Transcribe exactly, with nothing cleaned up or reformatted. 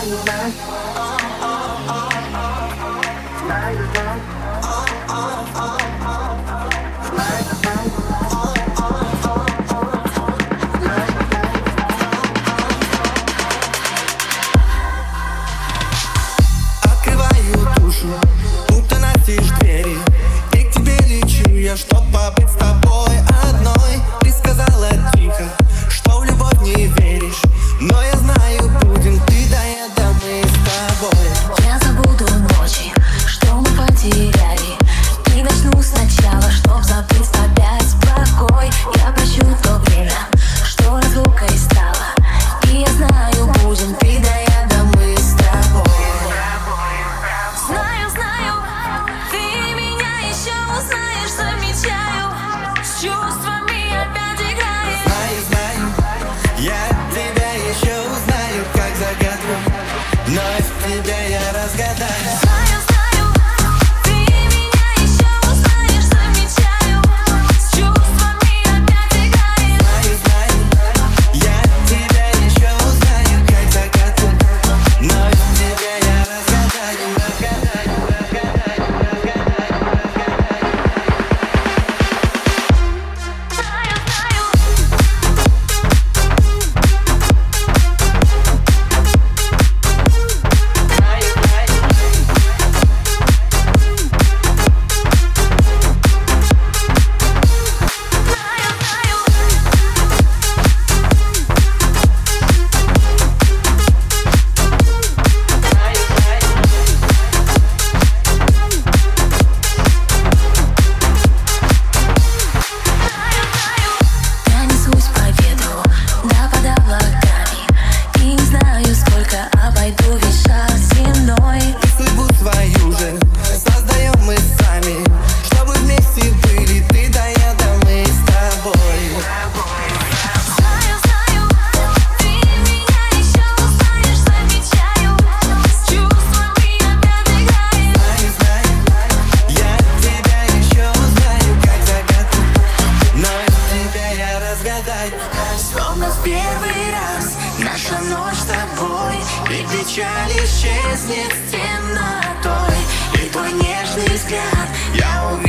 Открываю душу, будто настежь двери, и к тебе лечу я, чтоб побыть с тобой одной. Ты сказала тихо, что в любовь не веришь, но я знаю, будем ты да я, да мы с тобой. Я забуду ночи, что мы потеряли, и начну сначала, чтоб забыть опять покой. Я прощу то время, что разлукой стало, и я знаю, будем ты да я, да мы с тобой. Знаю, знаю, ты меня еще узнаешь, замечаю, с чувствами опять играешь. Знаю, знаю, я тебя еще узнаю, как загадку, но тебя я разгадаю. Знаю, знаю, ты меня еще узнаешь, замечаю, с чувствами опять играешь. Знаю, знаю, я тебя еще узнаю, как загадку, но тебя я разгадаю, разгадаю, разгадаю, разгадаю, Знаю, знаю. Я несусь по ветру, да под облаками, и не знаю, сколько обойду весь шар земной. И судьбу свою же создаем мы сами, чтобы вместе были ты да я, да мы с тобой. Знаю, знаю, ты меня еще узнаешь, замечаю, с чувствами опять играешь. Знаю, знаю, я тебя еще узнаю, как загадку, но тебя я разгадаю. Словно в первый раз наша ночь с тобой, и печаль исчезнет с темнотой, и твой нежный взгляд я увижу.